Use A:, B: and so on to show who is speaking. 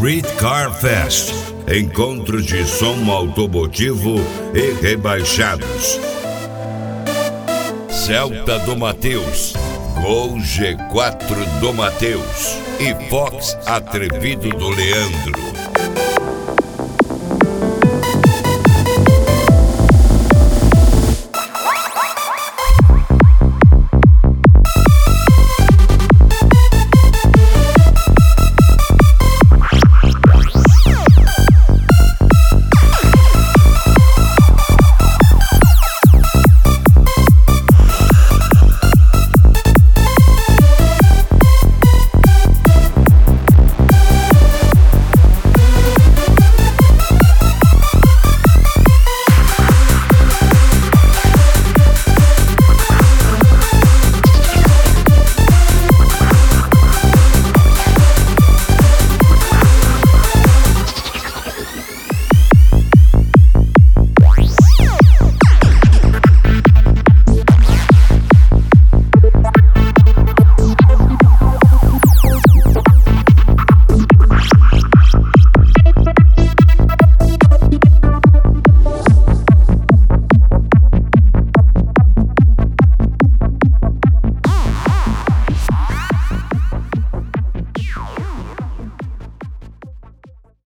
A: Street Car Fest, encontro de som automotivo e rebaixados. Celta do Matheus, Gol G4 do Matheus e Fox Atrevido do Leandro.